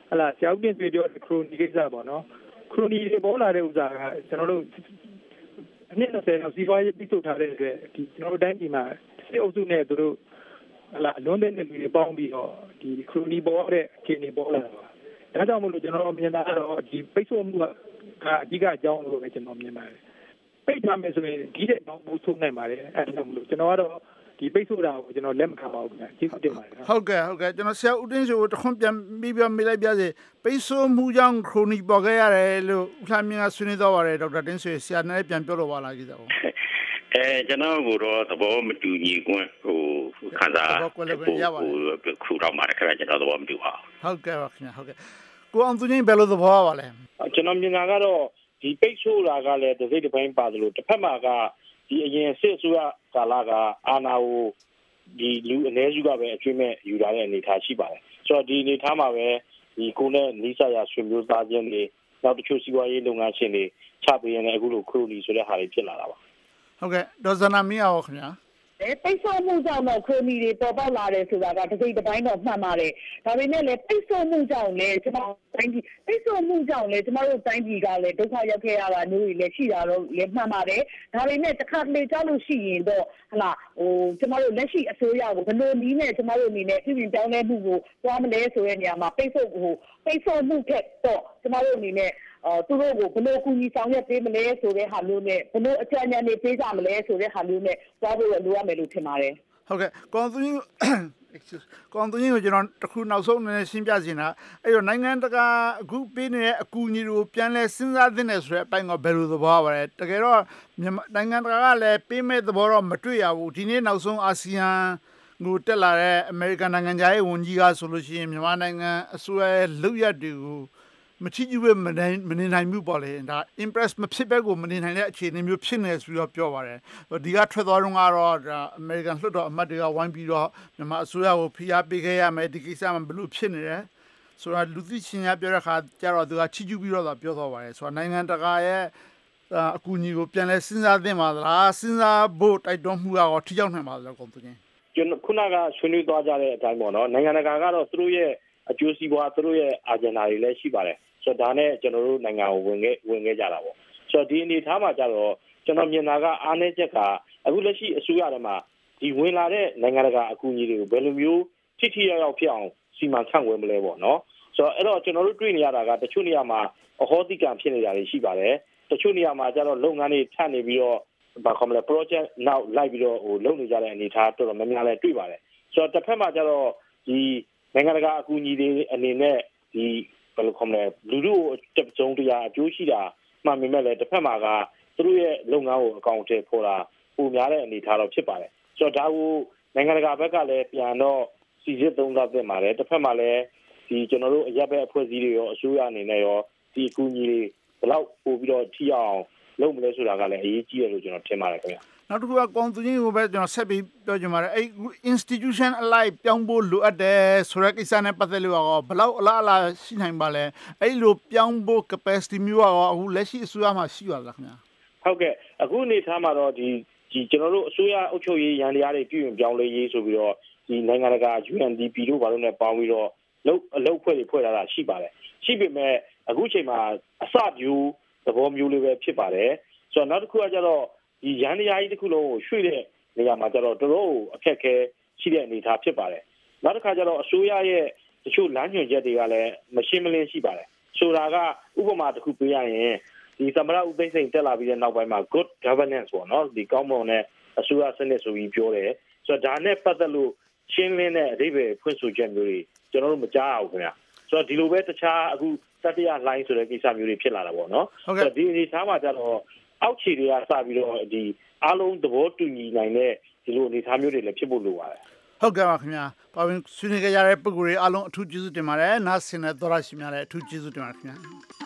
ဟလာဆရာဦးတင်ဆွေပြောခရိုနီကိစ္စပေါ့နော်ခရိုနီတွေပေါ်လာတဲ့ဥစ္စာကကျွန်တော်တို့အနည်း20လောက်စီးပွားရေးပြီးထုတ်ထားတဲ့အတွက်ဒီကျွန်တော်တို့တိုင်းပြည်မှာစစ်အုပ်စုနဲ့သူတို့ဟလာအလွန်တဲ့လူတွေပေါင်းပြီးတော့ဒီခရိုနီပေါ်တဲ့အခြေအနေပေါ်လာတာပါဒါကြောင့်မို့လို့ကျွန်တော်မြင်တာကတော့ဒီပိတ်ဆို့မှုကအဓိကအကြောင်းလို့ပဲကျွန်တော်မြင်ပါတယ်ပိတ်ထားမယ်ဆိုရင်ဒီတဲ့တော့ဘူးထုတ်နိုင်ပါတယ်အဲ့ဒါမလို့ကျွန်တော်ကတော့ဒီပိတ်ဆို့တာကိုကျွန်တော်လက်မခံပါဘူးခင်ဗျာကျေးဇူးတင်ပါတယ်ဟုတ်ကဲ့ကျွန်တော်ဆရာဦးတင်းဆိုတခွန်းပြန်ပြီးပြမေးလိုက်ပြစေပိတ်ဆို့မှုကြောင့်ခရိုနီပေါ်ခဲ့ရတယ်လို့ဦးလှမြင့်ကဆွေးနွေးတော့ပါတယ်ဒေါက်တာတင်းဆွေဆရာနဲ့ပြန်ပြောတော့ပါလားကြီးစားဦးကျွန်တော်ကတော့သဘောမတူညီကွန်းခံစားခူတော့မှာခက်ကျွန်တော်သဘောမတူပါဟုတ်ကဲ့ပါခင်ဗျာဟုတ်ကဲ့ကိုအောင်သူချင်းဘယ်လိုသဘောပါလဲကျွန်တော်မြင်တာကတော့ဒီပိတ်ဆို့တာကလည်းတစ်စိတ်တစ်ပိုင်းပါတယ်လို့တစ်ဖက်မှာကဒီအရင်စစ်အစိုးရကာလကအာဏာကိုဒီလူအ ਨੇ စုကပဲအကျွေးမဲ့ယူထားတဲ့အနေအထားရှိပါတယ်ဆိုတော့ဒီအနေအထားမှာပဲဒီကိုနဲ့နီးစပ်ရာဆွေမျိုးသားချင်းတွေနောက်တချို့စီးပွားရေးလုပ်ငန်းရှင်တွေချပေးရတဲ့အခုလိုခရိုနီဆိုတဲ့ဟာတွေဖြစ်လာတာပါဟုတ်ကဲ့ဒေါ်စနာမင်းအောင်ခင်ဗျာပိတ်ဆို့မှုကြောင့်တော့ခရိုနီတွေပေါ်ပေါက်လာတယ်ဆိုတာကတစ်စိတ်တစ်ပိုင်းတော့မှန်ပါတယ်ဒါပေမဲ့လည်းပိတ်ဆို့မှုကြောင့်လည်းကျွန်တော်တိုင်းပြည်ပိတ်ဆို့မှုကြောင့်လည်းကျွန်တော်တို့တိုင်းပြည်ကလည်းဒုက္ခရောက်ခဲ့ရတာမျိုးတွေလည်းရှိတာတော့လည်းမှန်ပါတယ်ဒါပေမဲ့တစ်ခါတလေကြောက်လို့ရှိရင်တော့ဟလာကျွန်တော်တို့လက်ရှိအစိုးရကိုဘယ်လိုနည်းနဲ့ကျွန်တော်တို့အနေနဲ့ပြည်ပြောင်းလဲမှုကိုသွားမလဲဆိုတဲ့နေရာမှာပိတ်ဆို့မှုထက်တော့ကျွန်တော်တို့အနေနဲ့သူတို့ကိုဘယ်လိုကူညီဆောင်ရွက်ပေးမလဲဆိုတဲ့ဟာမျိုးနဲ့ဘယ်လိုအကြံဉာဏ်တွေပေးကြမလဲဆိုတဲ့ဟာမျိုးနဲ့သွားဖို့လိုရမယ်လို့ထင်ပါတယ်ဟုတ်ကဲ့ကွန်သူင်းကိုကျွန်တော်တခုနောက်ဆုံးအနေနဲ့ရှင်းပြချင်တာအဲ့တော့နိုင်ငံတကာအခုပေးနေတဲ့အကူအညီတွေကိုပြန်လဲစဉ်းစားသင့်တယ်ဆိုတဲ့အပိုင်းကဘယ်လိုသဘောပါလဲတကယ်တော့နိုင်ငံတကာကလည်းပေးမဲ့သဘောတော့မတွေ့ရဘူးဒီနေ့နောက်ဆုံးအာဆီယံကိုတက်လာတဲ့အမေရိကန်နိုင်ငံသားရဲ့ဝန်ကြီးကဆိုလို့ရှိရင်မြန်မာနိုင်ငံအစိုးရရဲ့လုပ်ရက်တွေကိုမချီးကျူးပဲမနေနိုင်ဘူးပေါ့လေဒါ impress မဖြစ်ပဲကိုမနေနိုင်တဲ့အခြေအနေမျိုးဖြစ်နေဆိုတော့ပြောပါတယ်ဒီကထွက်သွားတော့ကတော့ဒါ American လွှတ်တော်အမတ်တွေကဝိုင်းပြီးတော့မြန်မာအစိုးရကိုဖိအားပေးခဲ့ရမယ်ဒီကိစ္စမှာဘလို့ဖြစ်နေတယ်ဆိုတော့လူသိရှင်ရပြောတဲ့ခါကျတော့သူကချီးကျူးပြီးတော့ပြောသွားပါတယ်ဆိုတော့နိုင်ငံတကာရဲ့အကူအညီကိုပြန်လဲစဉ်းစားသင့်ပါလားစဉ်းစားဖို့တိုက်တွန်းမှုကတော့ထိရောက်နိုင်ပါလားကုန်သူချင်းကျွန်တော်ခုနကဆွေးနွေးသွားကြတဲ့အတိုင်းပေါ့နော်နိုင်ငံတကာကတော့သူတို့ရဲ့အကျိုးစီးပွားသူတို့ရဲ့အာဂျင်ဒါတွေလည်းရှိပါတယ်ဆိုတော့ဒါနဲ့ကျွန်တော်တို့နိုင်ငံကိုဝင်ခဲ့ကြတာပေါ့ဆိုတော့ဒီအနေထားမှာကျတော့ကျွန်တော်မြင်တာကအားနည်းချက်ကအခုလက်ရှိအစိုးရထဲမှာဒီဝင်လာတဲ့နိုင်ငံတကာအကူအညီတွေကိုဘယ်လိုမျိုးထိထိရောက်ရောက်ဖြစ်အောင်စီမံခန့်ခွဲမလဲပေါ့နော်ဆိုတော့အဲ့တော့ကျွန်တော်တို့တွေ့နေရတာကတချို့နေရာမှာအဟောတိကံဖြစ်နေတာတွေရှိပါတယ်တချို့နေရာမှာကျတော့လုပ်ငန်းတွေထပ်နေပြီးတော့ဘာခေါ်မလဲ project နောက်လိုက်ပြီးတော့လုပ်နေကြတဲ့အနေအထားတော်တော်များများလည်းတွေ့ပါတယ်ဆိုတော့တစ်ဖက်မှာကျတော့ဒီနိုင်ငံတကာအကူအညီတွေအနေနဲ့ဒီဘယ်လိုခေါ်မလဲလူတို့တစုံတရာအကျိုးရှိတာမှန်ပေမဲ့လည်းတစ်ဖက်မှာကသူတို့ရဲ့လုပ်ငန်းကိုအကောင့်ထဲပေါ်တာပုံများတဲ့အနေအထားတော့ဖြစ်ပါတယ်ဆိုတော့ဒါကိုနိုင်ငံတကာဘက်ကလည်းပြန်တော့စီစစ်သုံးသပ်သင့်ပါတယ်တစ်ဖက်မှာလည်းဒီကျွန်တော်တို့အရပ်ဘက်အဖွဲ့အစည်းတွေရောအစိုးရအနေနဲ့ရောဒီအကူအညီတွေဘယ်လောက်ပို့ပြီးတော့ထိအောင်လုပ်မလဲဆိုတာကလည်းအရေးကြီးတယ်လို့ကျွန်တော်ထင်ပါတယ်ခင်ဗျာနောက်တစ်ခုကကွန်သူချင်းကိုပဲကျွန်တော်ဆက်ပြီးပြောချင်ပါတယ်အဲ့ institution အလိုက်ပြောင်းဖို့လိုအပ်တယ်ဆိုတဲ့ကိစ္စနဲ့ပတ်သက်လို့ရောဘယ်လောက်အလားအလာရှိနိုင်ပါလဲအဲ့လိုပြောင်းဖို့ capacity မျိုးရောအခုလက်ရှိအစိုးရမှာရှိပါလားခင်ဗျာဟုတ်ကဲ့အခုအနေထားမှာတော့ဒီကျွန်တော်တို့အစိုးရအုပ်ချုပ်ရေးရန်တရားတွေပြုရင်ပြောင်းလဲရေးဆိုပြီးတော့ဒီနိုင်ငံတကာ UNDP တို့ဘာလို့လဲပေါင်းပြီးတော့အလုပ်ဖွဲ့ထားတာရှိပါတယ်ရှိပေမဲ့အခုချိန်မှာအစမျိုးသဘောမျိုးလေးပဲဖြစ်ပါတယ်ဆိုတော့နောက်တစ်ခုကကျတော့ဒီရန်တရားကြီးတစ်ခုလုံးကိုရွှေ့တဲ့နေရာမှာကျတော့တော်တော်အခက်အခဲရှိတဲ့အနေအထားဖြစ်ပါတယ်နောက်တစ်ခါကျတော့အစိုးရရဲ့တချို့လမ်းညွှန်ချက်တွေကလည်းမရှင်းမလင်းရှိပါတယ်ဆိုတာကဥပမာတစ်ခုပေးရရင်ဒီသမ္မတဦးသိန်းစိန်တက်လာပြီးတဲ့နောက်ပိုင်းမှာ good governance ပေါ့နော်ဒီကောင်းမွန်တဲ့အစိုးရစနစ်ဆိုပြီးပြောတယ်ဆိုတော့ဒါနဲ့ပတ်သက်လို့ရှင်းလင်းတဲ့အဓိပ္ပာယ်ဖွင့်ဆိုချက်မျိုးတွေကျွန်တော်တို့မကြားအောင်ခင်ဗျာဆိုတော့ဒီလိုပဲတခြားအခုတတိယ line ဆိုတဲ့ကိစ္စမျိုးတွေဖြစ်လာတာပေါ့နော်ဆိုတော့ဒီအနေအထားမှာကျတော့အောက်ခြေတွေကစပြီးတော့ဒီအားလုံးသဘောတူညီနိုင်တဲ့ဒီလိုအနေအထားမျိုးတွေလည်းဖြစ်ဖို့လိုပါတယ်ဟုတ်ကဲ့ပါခင်ဗျာပါဝင်ဆွေးနွေးကြရတဲ့ပုဂ္ဂိုလ်တွေအားလုံးအထူးကျေးဇူးတင်ပါတယ်နားဆင်တဲ့သောရရှိများလည်းအထူးကျေးဇူးတင်ပါတယ်ခင်ဗျာ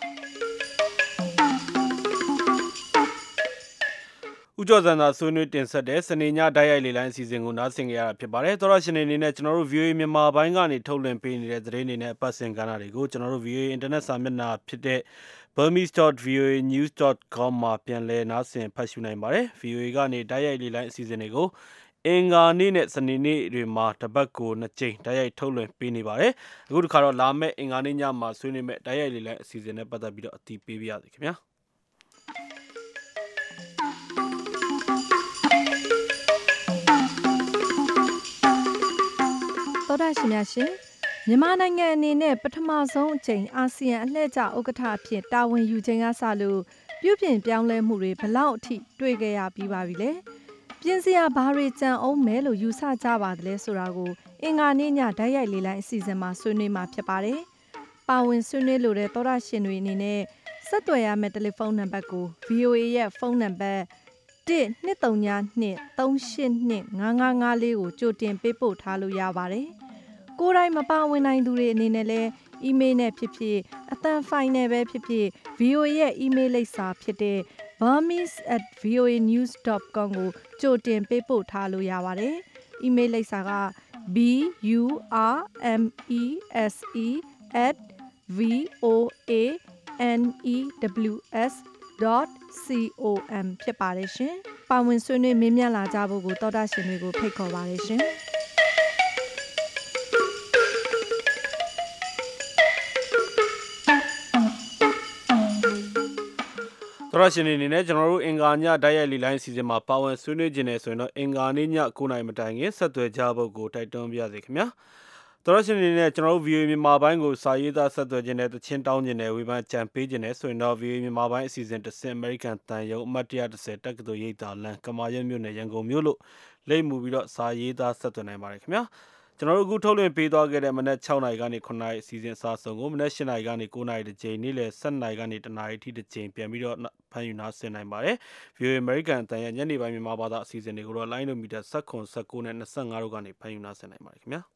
ဦးကျော်စံသာဆွေးနွေးတင်ဆက်တဲ့စနေညတိုက်ရိုက်လေလိုင်းအစီအစဉ်ကိုနားဆင်ကြရတာဖြစ်ပါတယ်သောရရှင်အနေနဲ့ကျွန်တော်တို့ VOA မြန်မာပိုင်းကနေထုတ်လွှင့်ပေးနေတဲ့သတင်းတွေနဲ့အပတ်စဉ်ကဏ္ဍတွေကိုကျွန်တော်တို့ VOA အင်တာနက်စာမျက်နှာဖြစ်တဲ့ burmese.voanews.com မှာပြန်လည်နားဆင်ဖတ်ရှုနိုင်ပါတယ် VOA ကနေတိုက်ရိုက်လေလိုင်းအစီအစဉ်တွေကိုအင်္ဂါနေ့နဲ့စနေနေ့တွေမှာတပတ်ကို2ကြိမ်တိုက်ရိုက်ထုတ်လွှင့်ပေးနေပါတယ်။အခုတစ်ခါတော့လာမယ့်အင်္ဂါနေ့ညမှာဆွေးနွေးမယ့်တိုက်ရိုက်လေလံအစီအစဉ်နဲ့ပတ်သက်ပြီးတော့အတည်ပြုပေးပါရစေခင်ဗျာ။သောတာရှင်များရှင်မြန်မာနိုင်ငံအနေနဲ့ပထမဆုံးအကြိမ်အာဆီယံအလှည့်ကျဥက္ကဋ္ဌအဖြစ်တာဝန်ယူခြင်းကစလို့ပြုပြင်ပြောင်းလဲမှုတွေဘလောက်အထိတွေ့ခဲ့ရပြီးပါပြီလဲပြင်စရာဘာတွေကြံအောင်မဲလို့ယူဆကြပါသလဲဆိုတာကိုအင်္ဂါနေ့ညဓာတ်ရိုက်လေလိုင်းအစီအစဉ်မှာဆွေးနွေးမှာဖြစ်ပါတယ်ပါဝင်ဆွေးနွေးလိုတဲ့သောတာရှင်တွေအနေနဲ့ဆက်သွယ်ရမယ့်တယ်လီဖုန်းနံပါတ်ကို VOA ရဲ့ဖုန်းနံပါတ်1-232-382-5554ကိုကြိုတင်ပေးပို့ထားလို့ရပါတယ်ကိုယ်တိုင်မပါဝင်နိုင်သူတွေအနေနဲ့လည်းအီးမေးလ်နဲ့ဖြစ်ဖြစ်အသံဖိုင်နဲ့ပဲဖြစ်ဖြစ် VOA ရဲ့အီးမေးလ်လိပ်စာဖြစ်တဲ့ burmese@voanews.com ကိုကြိုတင်ပေးပို့ထားလို့ရပါတယ်။အီးမေးလ်လိပ်စာက burmese@voanews.com ဖြစ်ပါတယ်ရှင်။ပါဝင်ဆွေးနွေးမေးမြန်းလာကြဖို့ကိုသောတာရှင်တွေကိုဖိတ်ခေါ်ပါတယ်ရှင်။သောရရှင်တွေအနေနဲ့ကျွန်တော်တို့အင်္ဂါညဓာတ်ရိုက်လေလိုင်းအစီအစဉ်မှာပါဝင်ဆွေးနွေးခြင်းနဲ့ဆိုရင်တော့အင်္ဂါနေ့ည9:00နာရီမတိုင်ခင်ဆက်သွယ်ကြဖို့ကိုတိုက်တွန်းပါရစေခင်ဗျာသောရရှင်တွေနဲ့ကျွန်တော်တို့ VOA မြန်မာပိုင်းကိုစာရေးသားဆက်သွယ်ခြင်းနဲ့တချင်းတောင်းခြင်းနဲ့ဝေဖန်ကြံပေးခြင်းနဲ့ဆိုရင်တော့ VOA မြန်မာပိုင်းအစီအစဉ်တစ်ဆင့် American တန်ယုံအမှတ်130တက္ကသိုလ်ရိပ်သာလမ်းကမာရွတ်မြို့နယ်ရန်ကုန်မြို့လို့လိပ်မူပြီးတော့စာရေးသားဆက်သွယ်နိုင်ပါတယ်ခင်ဗျာကျွန်တော်တို့အခုထုတ်လွှင့်ပေးသွားခဲ့တဲ့မနက်6:00နာရီကနေ9:00နာရီအစီအစဉ်အစားဆုံးကိုမနက်8:00နာရီကနေ9:00နာရီတစ်ကြိမ်နေ့လယ်10:00နာရီကနေ1:00နာရီထိတစ်ကြိမ်ပြန်ပြီးတော့ဖန်ယူနာဆင်နိုင်ပါတယ်။ VOA American အတန်ရဲ့ညနေပိုင်းမြန်မာဘာသာအစီအစဉ်တွေကိုတော့ line မီတာ19 19နဲ့25တို့ကနေဖန်ယူနာဆင်နိုင်ပါတယ်ခင်ဗျာ။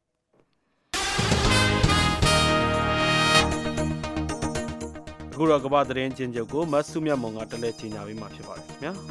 အခုတော့ကမ္ဘာသတင်းချင်းချုပ်ကိုမတ်စုမြတ်မုံကတက်လက်ကြီးညာပေးမှာဖြစ်ပါတယ်ခင်ဗျာ။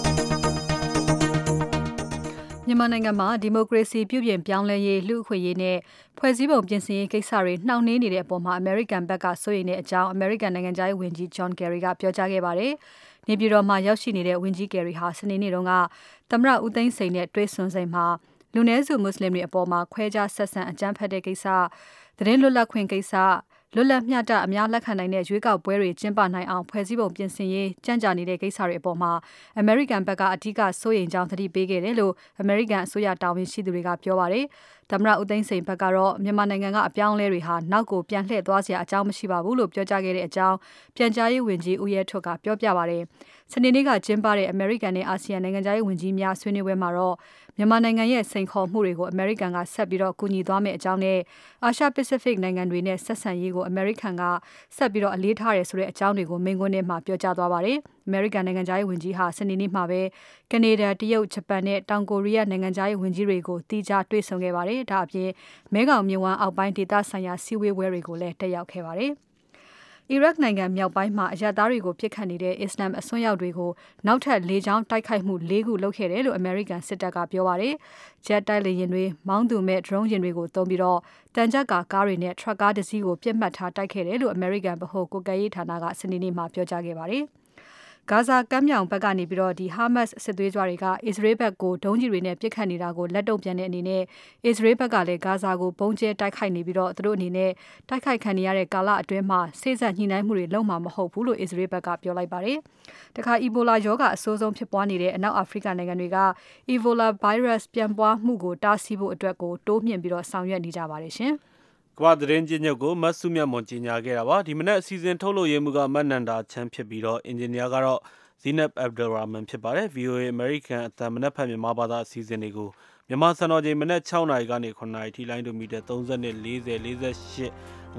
မြန်မာနိုင်ငံမှာဒီမိုကရေစီပြုပြင်ပြောင်းလဲရေးလူ့အခွင့်အရေးနဲ့ဖွဲ့စည်းပုံပြင်ဆင်ရေးကိစ္စတွေနှောင့်နှေးနေတဲ့အပေါ်မှာအမေရိကန်ဘက်ကစိုးရိမ်တဲ့အကြောင်းအမေရိကန်နိုင်ငံသားဝန်ကြီး John Kerry ကပြောကြားခဲ့ပါတယ်။နေပြည်တော်မှာရောက်ရှိနေတဲ့ဝန်ကြီး Kerry ဟာစနေနေ့တုန်းကသမ္မတဦးသိန်းစိန်နဲ့တွေ့ဆုံချိန်မှာလူနည်းစုမွတ်စလင်တွေအပေါ်မှာခွဲခြားဆက်ဆံအကြမ်းဖက်တဲ့ကိစ္စသတင်းလွတ်လပ်ခွင့်ကိစ္စလွတ်လပ်မျှတအများလက်ခံနိုင်တဲ့ရွေးကောက်ပွဲတွေကျင်းပနိုင်အောင်ဖွဲ့စည်းပုံပြင်ဆင်ရေးကြံ့ကြာနေတဲ့ကိစ္စတွေအပေါ်မှာအမေရိကန်ဘက်ကအထူးစိုးရိမ်ကြောင်းသတိပေးခဲ့တယ်လို့အမေရိကန်အစိုးရတာဝန်ရှိသူတွေကပြောပါတယ်။သမ္မတဦးသိန်းစိန်ဘက်ကတော့မြန်မာနိုင်ငံကအပြောင်းအလဲတွေဟာနောက်ကိုပြန်လှည့်သွားစရာအကြောင်းမရှိပါဘူးလို့ပြောကြားခဲ့တဲ့အကြောင်းပြန်ကြားရေးဝန်ကြီးဦးရဲထွဋ်ကပြောပြပါတယ်။စနေနေ့ကကျင်းပတဲ့အမေရိကန်နဲ့အာဆီယံနိုင်ငံသားရေးဝန်ကြီးများဆွေးနွေးပွဲမှာတော့မြန်မာနိုင်ငံရဲ့စိန်ခေါ်မှုတွေကိုအမေရိကန်ကဆက်ပြီးတော့ကူညီသွားမယ့်အကြောင်းနဲ့အာရှပစိဖိတ်နိုင်ငံတွေနဲ့ဆက်ဆံရေးကိုအမေရိကန်ကဆက်ပြီးတော့အလေးထားရဆိုတဲ့အကြောင်းတွေကိုမိန့်ခွန်းထဲမှာပြောကြားသွားပါတယ်။အမေရိကန်နိုင်ငံသားရေးဝန်ကြီးဟာစနေနေ့မှာပဲကနေဒါတရုတ်ဂျပန်နဲ့တောင်ကိုရီးယားနိုင်ငံသားရေးဝန်ကြီးတွေကိုတီးခြားတွေ့ဆုံခဲ့ပါတယ်။ဒါအပြင်မဲခေါင်မြစ်ဝှမ်းအောက်ပိုင်းဒေသဆိုင်ရာစီးဝေးပွဲတွေကိုလည်းတက်ရောက်ခဲ့ပါတယ်။အီရတ်နိုင်ငံမြောက်ပိုင်းမှာအရပ်သားတွေကိုပစ်ခတ်နေတဲ့အစ္စလာမ်အစွန်းရောက်တွေကိုနောက်ထပ်၄ချောင်းတိုက်ခိုက်မှု၄ခုလုပ်ခဲ့တယ်လို့အမေရိကန်စစ်တပ်ကပြောပါတယ်။ဂျက်တိုက်လေယာဉ်တွေမောင်းသူမဲ့ drone ယာဉ်တွေကိုသုံးပြီးတော့တန်ကြပ်ကားတွေနဲ့ထရပ်ကားတစ်စီးကိုပြစ်မှတ်ထားတိုက်ခဲ့တယ်လို့အမေရိကန်ဗဟိုကွပ်ကဲရေးဌာနကစနေနေ့မှာပြောကြားခဲ့ပါတယ်။ဂါဇာကမ်းမြောင်ဘက်ကနေပြီးတော့ဒီဟာမတ်စ်စစ်သွေးကြွတွေကအစ္စရေးဘက်ကိုဒုံးကျည်တွေနဲ့ပစ်ခတ်နေတာကိုလက်တုံ့ပြန်တဲ့အနေနဲ့အစ္စရေးဘက်ကလည်းဂါဇာကိုပုံကျဲတိုက်ခိုက်နေပြီးတော့သူတို့အနေနဲ့တိုက်ခိုက်ခံနေရတဲ့ကာလအတွင်းမှာစိစက်ညှိနှိုင်းမှုတွေလုပ်မှာမဟုတ်ဘူးလို့အစ္စရေးဘက်ကပြောလိုက်ပါတယ်။တခါအီဘိုလာရောဂါအဆိုးဆုံးဖြစ်ပွားနေတဲ့အနောက်အာဖရိကနိုင်ငံတွေကအီဘိုလာဗိုင်းရပ်စ်ပြန့်ပွားမှုကိုတားဆီးဖို့အတွက်ကိုတိုးမြှင့်ပြီးတော့ဆောင်ရွက်နေကြပါတယ်ရှင်။ကမ္ဘာသတင်းချင်းချုပ်ကိုမတ်စုမြတ်မွန်ကြီးညာခဲ့တာပါဒီမနေ့အစီအစဉ်ထုတ်လို့ရေးမှုကမတ်နန္ဒာချမ်းဖြစ်ပြီးတော့အင်ဂျင်နီယာကတော့Zinab Abdulrahman ဖြစ်ပါတယ် VOA American အသံမနက်ဖြန်မြန်မာဘာသာအစီအစဉ်တွေကိုမြန်မာစံတော်ချိန်မနက်6:00နာရီကနေ9:00နာရီထိလိုင်းဒိုမီတာ30နဲ့40 48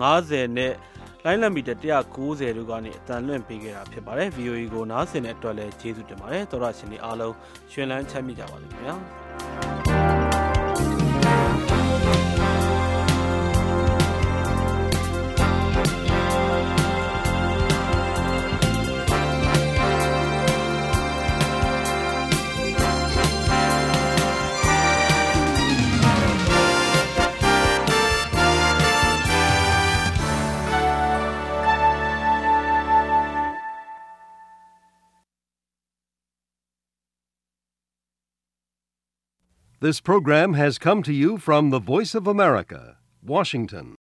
50နဲ့လိုင်းလံမီတာ190တို့ကနေအသံလွှင့်ပေးခဲ့တာဖြစ်ပါတယ် VOA ကိုနားဆင်တဲ့အတွက်လည်းကျေးဇူးတင်ပါတယ်သောရရှင်တွေအားလုံးရှင်လန်းချမ်းမြေ့ကြပါစေခင်ဗျာ This program has come to you from the Voice of America, Washington.